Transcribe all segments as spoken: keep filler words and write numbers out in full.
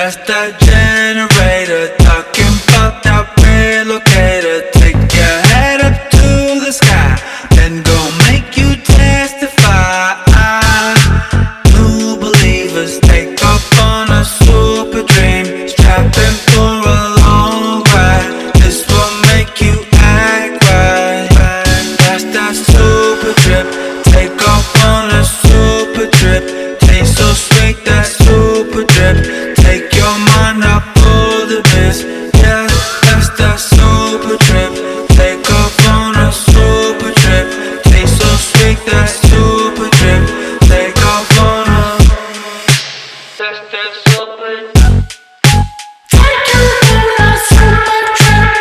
That's the generator, talking about that relocator. Take your head up to the sky, then gon' make you testify. New believers take off on a super dream, strapping for a long ride. This will make you act right. That's that super trip, take off on a super trip. Taste so sweet, that super drip. Take your mind off all the biz. Yeah, that's that super trip. Take off on a super trip. Taste so sweet, that super drip. Take off on a That's that super Take you on a super trip.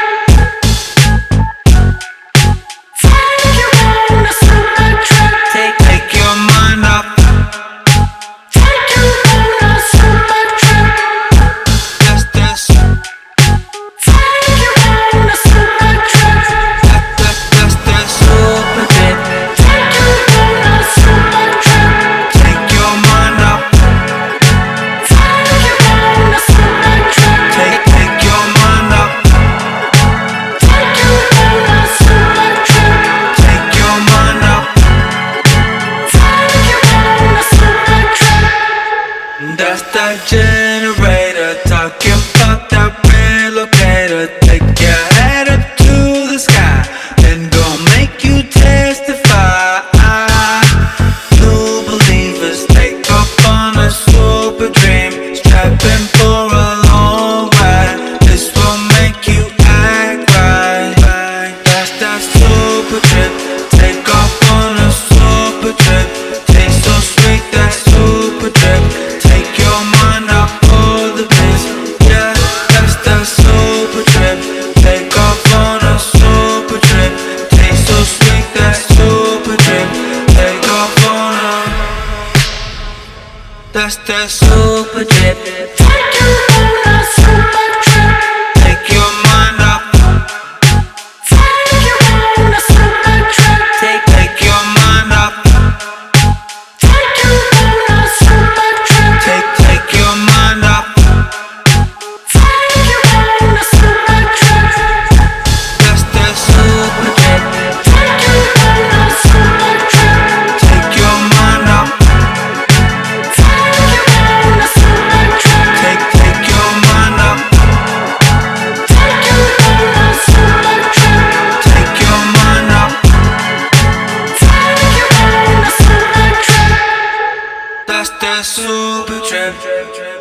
Take you on a super trip. Take, take your mind off. Take you on a super trip. That's that Take you on a super trip. That, that, that's that super trip. Take you on a super trip. Take your mind off. Take you on a super trip. Take, take your mind off. Take you on a super trip. Take your mind off. Take you on a super trip. That's that generator, talking about that relocator. Take your head up to the sky, then gon' make you testify. New believers take off on a super dream, strapping for a long ride. This will make you act right. That's that super trip, take off on a super trip. Taste so sweet, that super drip. Take your mind off all the biz. Yeah, that's that super trip. Take off on a super trip. Taste so sweet, that super drip. Take off on a That's that super drip. Take you on a super trip. Take your mind off. Take you on a super trip. Take, take your mind off. Take you on a super trip. Take, take your mind off. Take you on a super trip. That's that super trip. Take you on a super trip. Take your mind off. Take you on a super trip. Take, take your mind off. Take you on a super trip. Take your mind off. Take you on a super trip. That's that super trip.